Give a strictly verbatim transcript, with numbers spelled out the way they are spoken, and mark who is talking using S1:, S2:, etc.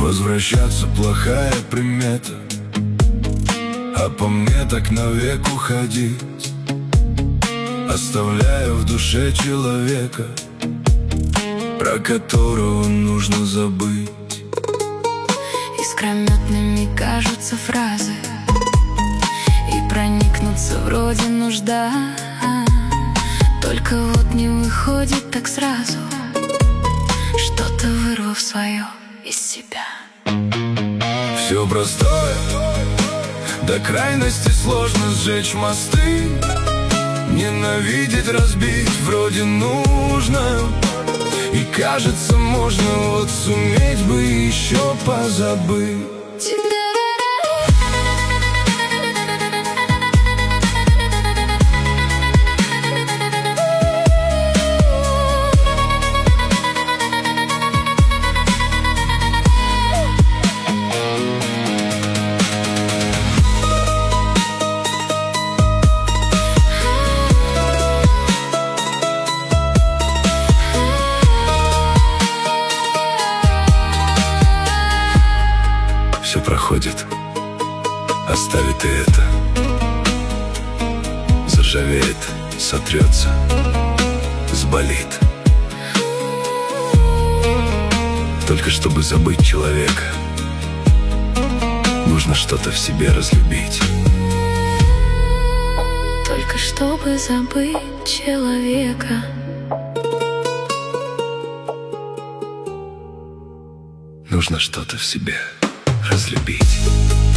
S1: Возвращаться плохая примета, а по мне так навек уходить, оставляя в душе человека, про которого нужно забыть.
S2: Искрометными кажутся фразы, и проникнуться вроде нужда, только вот не выходит так сразу, что-то вырвав свое из себя.
S1: Все простое, до крайности сложно сжечь мосты, ненавидеть, разбить вроде нужно, и кажется, можно вот суметь бы еще позабыть. Все проходит, оставит и это, заржавеет, сотрется, сболит. Только чтобы забыть человека, нужно что-то в себе разлюбить.
S2: Только чтобы забыть человека,
S1: нужно что-то в себе разлюбить.